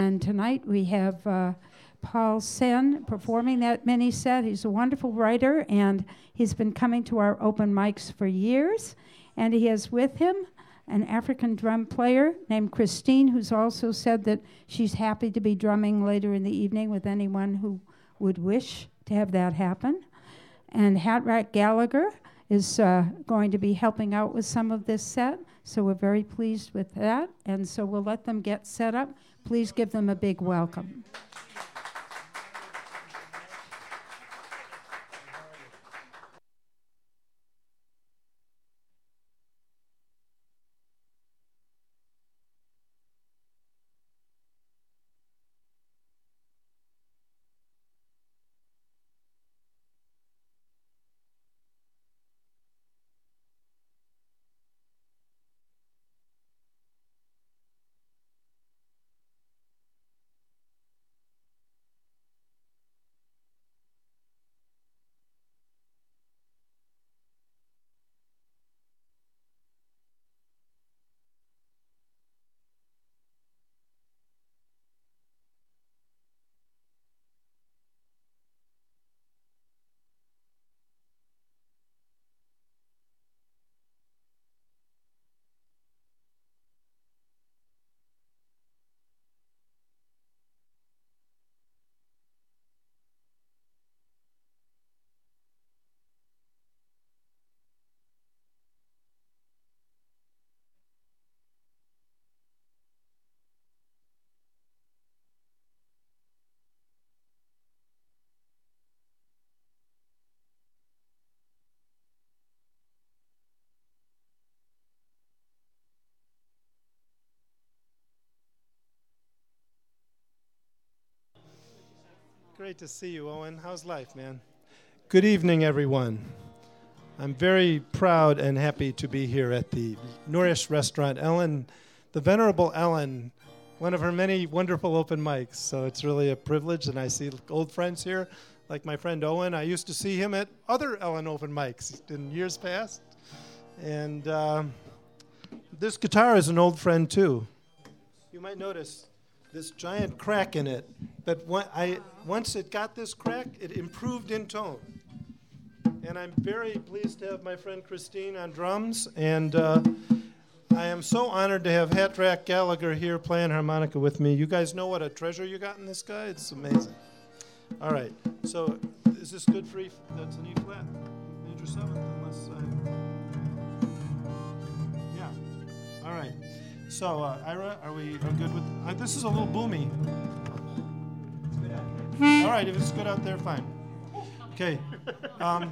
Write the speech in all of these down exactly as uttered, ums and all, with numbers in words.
And tonight we have uh, Paul Sen performing that mini set. He's a wonderful writer, and he's been coming to our open mics for years. And he has with him an African drum player named Christine, who's also said that she's happy to be drumming later in the evening with anyone who would wish to have that happen. And Hat Rack Gallagher is uh, going to be helping out with some of this set, so we're very pleased with that. And so we'll let them get set up. Please give them a big welcome. Great to see you, Owen. How's life, man? Good evening, everyone. I'm very proud and happy to be here at the Nourish Restaurant. Ellen, the Venerable Ellen, one of her many wonderful open mics, so it's really a privilege, and I see old friends here, like my friend Owen. I used to see him at other Ellen open mics in years past, and uh, this guitar is an old friend, too. You might notice this giant crack in it, but when I, once it got this crack, it improved in tone. And I'm very pleased to have my friend Christine on drums, and uh, I am so honored to have Hat Rack Gallagher here playing harmonica with me. You guys know what a treasure you got in this guy? It's amazing. All right, so is this good for E? That's an E flat, major seventh, unless I... Yeah, all right. So, uh, Ira, are we are good with... Uh, this is a little boomy. All right, if it's good out there, fine. Okay. Um,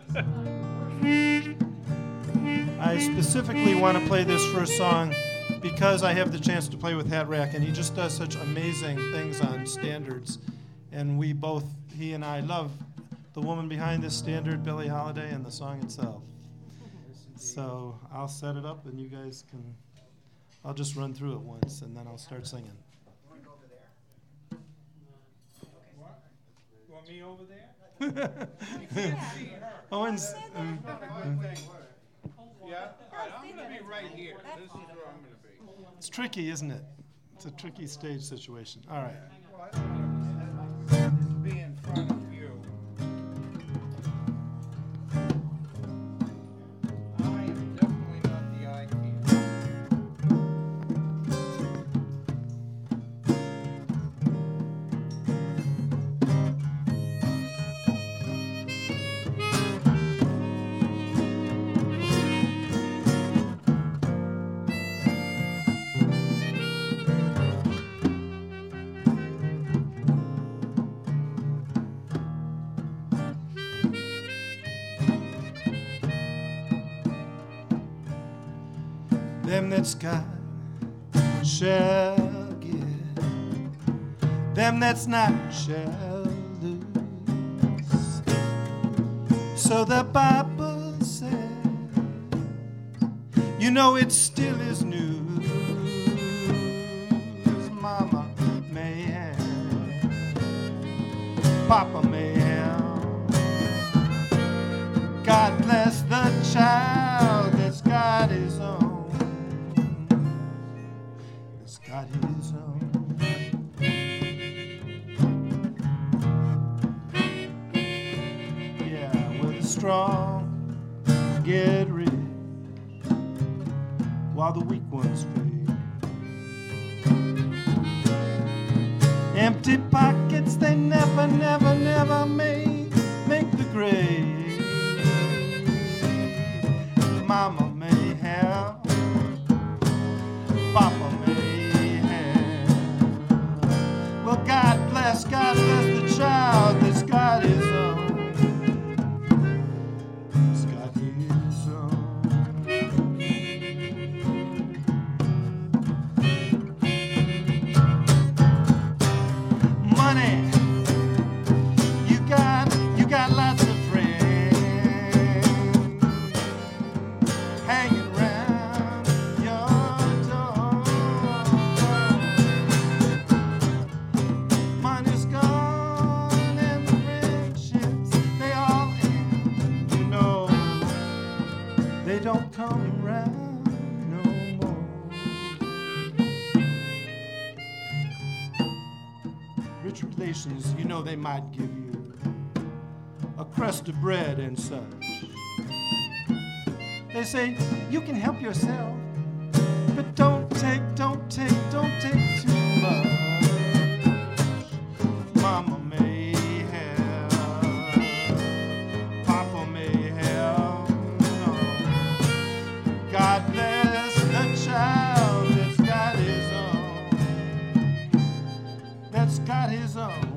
I specifically want to play this first song because I have the chance to play with Hat Rack, and he just does such amazing things on standards. And we both, he and I, love the woman behind this standard, Billie Holiday, and the song itself. So I'll set it up, and you guys can... I'll just run through it once, and then I'll start singing. What? You want me over there? Owen's... Um, um, yeah? All right, I'm going to be right here. This is where I'm going to be. it's tricky, isn't it? It's a tricky stage situation. All right. Well, I don't want to be in front of you. I am definitely not the eye candy. Them that's got shall get, them that's not shall lose. So the Bible said, you know it still is news. Mama may have, Papa may have. God bless the child that's got his own. Got his own. strong get rich while the weak ones fade. Empty pockets, they never, never, never make, make the grade. Mama may have, Papa may have. Well, God bless, God bless the child that's got his own. He's got his own. Money, you got, you got lots of friends hanging round your door. Money's gone and the friendships, they all end. You know, they don't come round no more. Rich relations, you know, they might give you a crust of bread and such. They say, you can help yourself, but don't take, don't take, don't take too much. Mama may have, Papa may have, no. God bless the child that's got his own, that's got his own.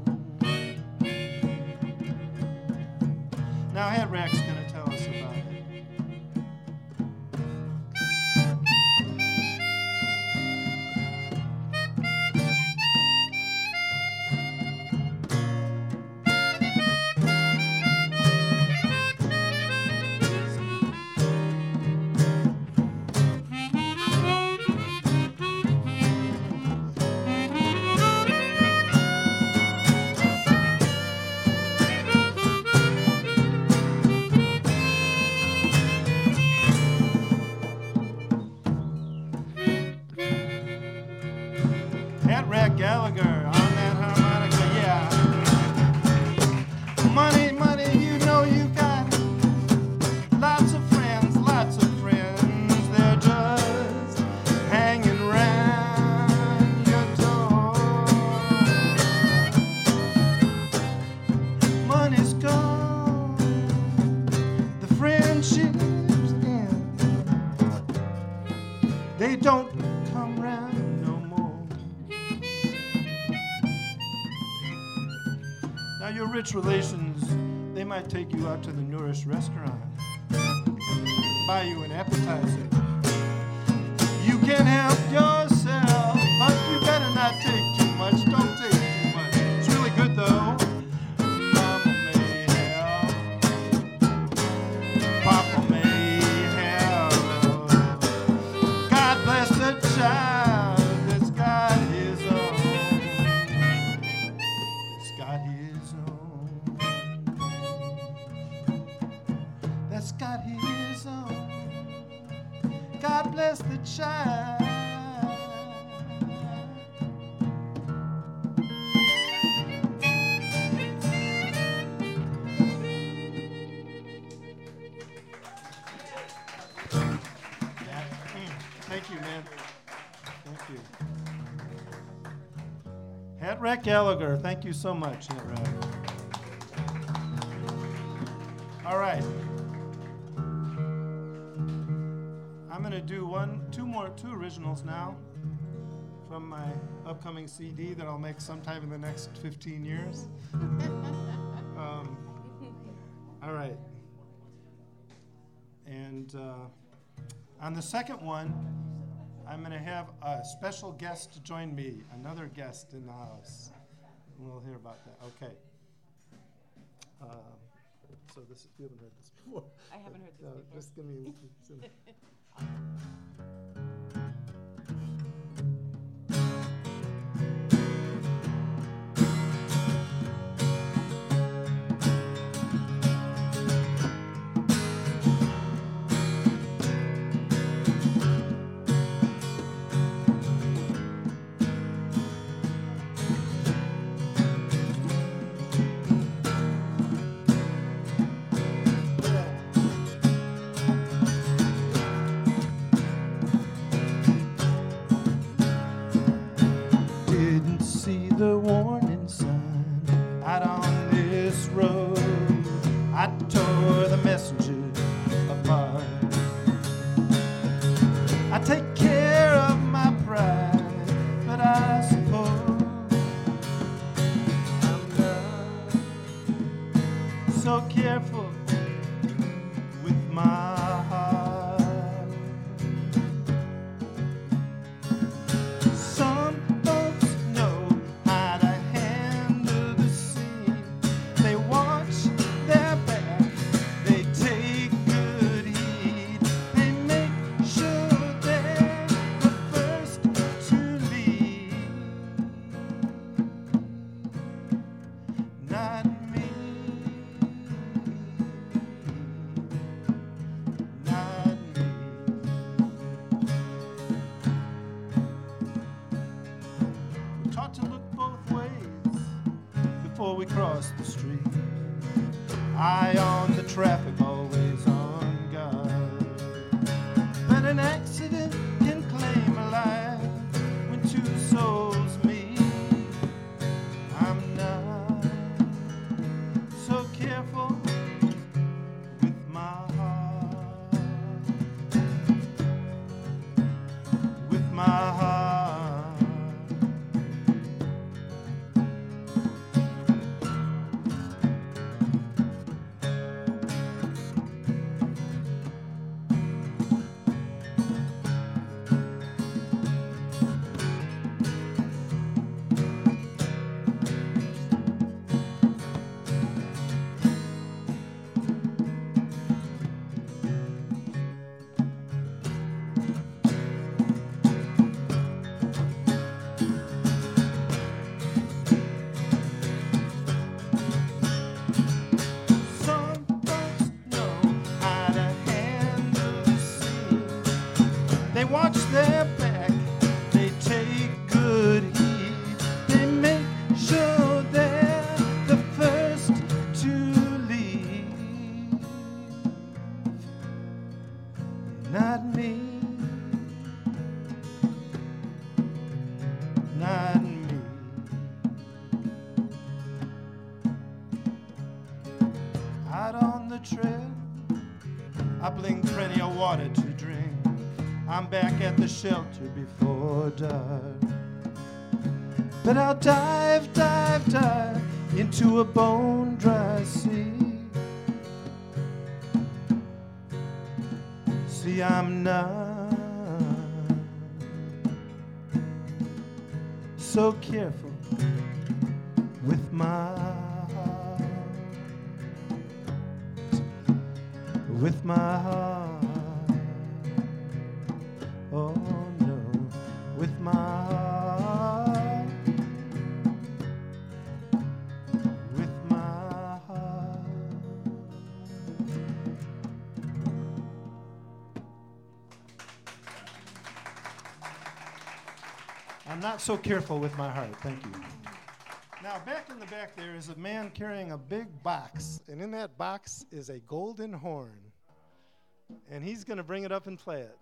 Now, Head Rack's gonna tell us about it. Head Rack Gallagher on that harmonica, yeah. Money, money, you know you got lots of friends, lots of friends. They're just hanging round your door. Money's gone, the friendships end. They don't come round no more. Now, your rich relations, they might take you out to the Nourish restaurant, buy you an appetizer. You can help yourself, but you better not take too much. Don't take too much. It's really good, though. Mama may have, Papa may have. God bless the child that's got his own. It's got his own. That's got his own. God bless the child. Thank you, man. Thank you. Head Rack Gallagher, thank you so much, Head Rack. All right. I'm going to do one, two more, two originals now from my upcoming C D that I'll make sometime in the next fifteen years. um, all right. And uh, on the second one, I'm going to have a special guest to join me, another guest in the house. We'll hear about that. Okay. Uh, so this, you haven't heard this before. I haven't heard this No, before. just give me some. didn't see the warning sign out on this road. I tore the messenger apart. I take care of my pride, but I suppose I'm not so careful with my heart. Some folks know how to handle the scene. They watch their back, they take good heed. They make sure they're the first to leave. Not me, not me. We're taught to look both ways before we cross the street. Eye on the traffic, always on guard. But an accident can claim a life when two souls meet. I'm not so careful with my heart, with my heart. Some folks know how to handle the scene. They watch their back, they take good heed. They make sure they're the first to leave. Not me, not me. Out on the trail, I bring plenty of water to drink. I'm back at the shelter before dark. But I'll dive, dive, dive into a bone dry sea. See, I'm not so careful with my heart, with my heart. Oh no, with my heart, with my heart. I'm not so careful with my heart. Thank you. Now, back in the back there is a man carrying a big box, and in that box is a golden horn. And he's going to bring it up and play it.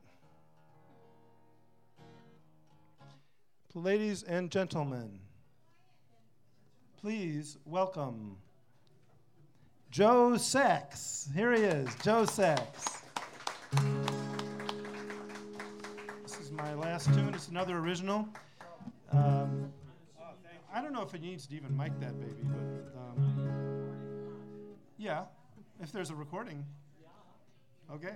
Ladies and gentlemen, please welcome Joe Sachs. Here he is, Joe Sachs. This is my last tune. It's another original. Um, I don't know if it needs to even mic that baby, but um, yeah, if there's a recording. Okay.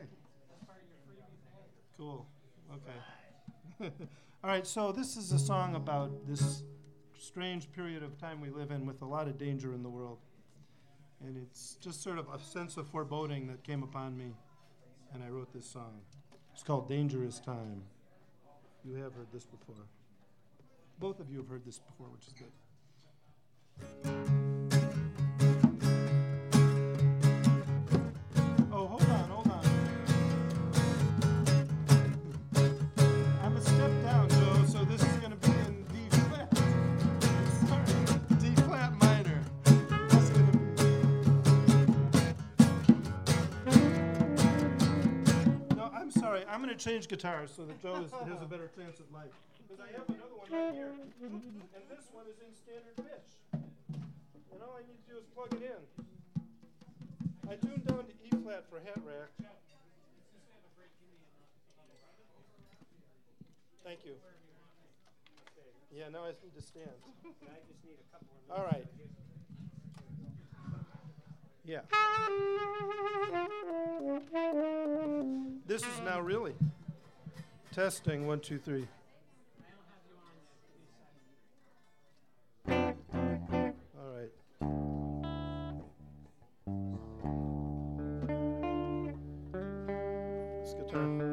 Cool. Okay. All right, so this is a song about this strange period of time we live in with a lot of danger in the world. And it's just sort of a sense of foreboding that came upon me, and I wrote this song. It's called Dangerous Time. You have heard this before. Both of you have heard this before, which is good. Oh, hold on, hold on. I'm a step down, Joe, so this is going to be in D flat. Sorry, D flat minor. That's going to be. No, I'm sorry. I'm going to change guitars so that Joe is, has a better chance at life. Because I have another one right here. And this one is in standard pitch. And all I need to do is plug it in. I tuned down to E flat for hat rack. Thank you. Yeah, now I need to stand. I just need a couple of all right. Yeah. This is now really testing one, two, three. All right. This guitar.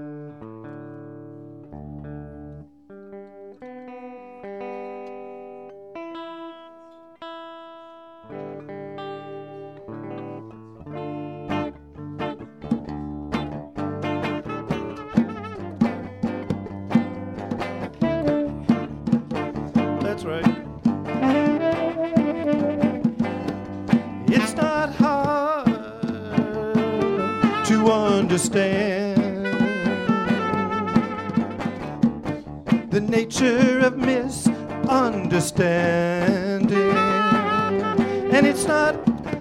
That's right. It's not hard to understand the nature of misunderstanding, and it's not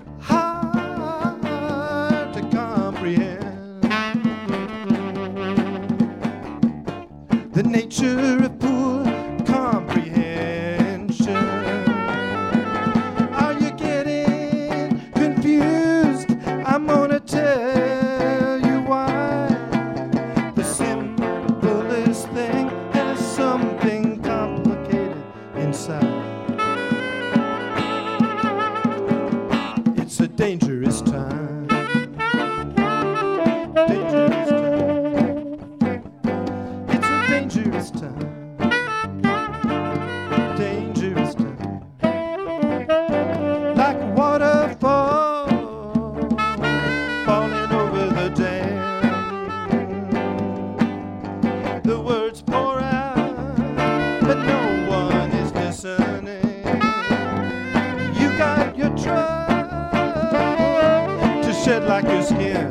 hard to comprehend the nature of poor comprehension. Are you getting confused? I'm gonna tell you why. The simplest thing has something complicated inside. It's a dangerous time. Dangerous time. It's a dangerous time. Dangerous time. Like a waterfall falling over the dam. The words pour out, but no one is listening. You got your trouble to shed like your skin,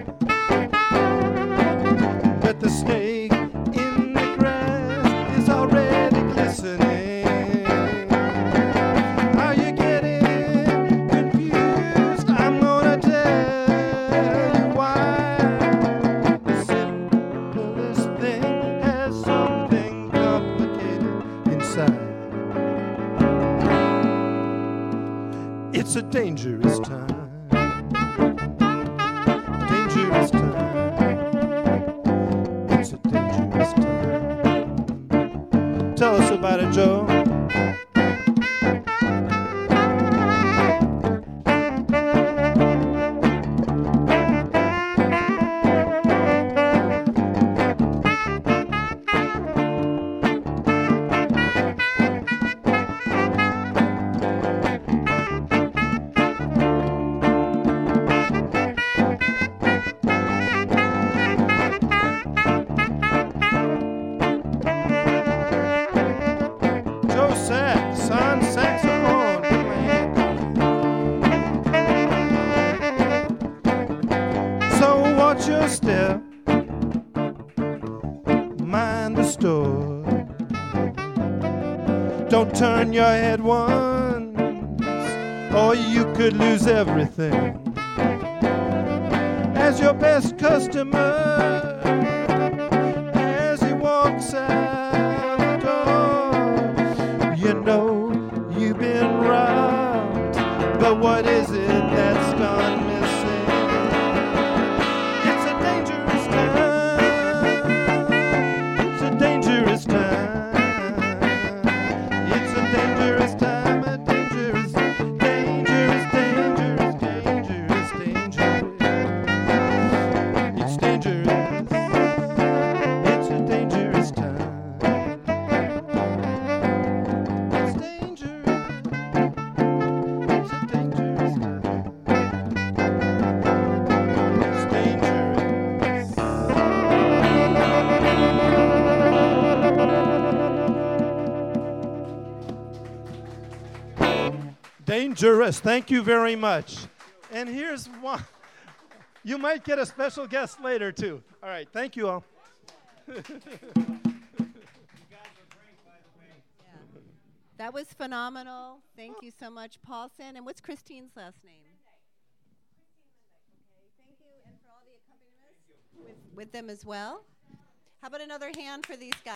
but the snake in the grass is already glistening. Are you getting confused? I'm gonna tell you why. The simplest thing has something complicated inside. It's a dangerous time. Dangerous time. It's a dangerous time. Tell us about it, Joe. Joe Sax on saxophone. Put my hand on. So watch your step, mind the store. Don't turn your head once, or you could lose everything. As your best customer, as he walks out the door, you know you've been robbed, but what is it that's gone missing? It's a dangerous time. It's a dangerous time. It's a dangerous time. A dangerous, dangerous, dangerous, dangerous, dangerous. It's dangerous. It's a dangerous time. It's dangerous. It's a dangerous time. It's dangerous. Dangerous. Thank you very much. And here's one. You might get a special guest later, too. All right. Thank you all. You guys are great. Yeah. That was phenomenal. Thank you so much, Paulson. And what's Christine's last name? Okay, thank you. And for all the accompaniments with, with them as well. How about another hand for these guys?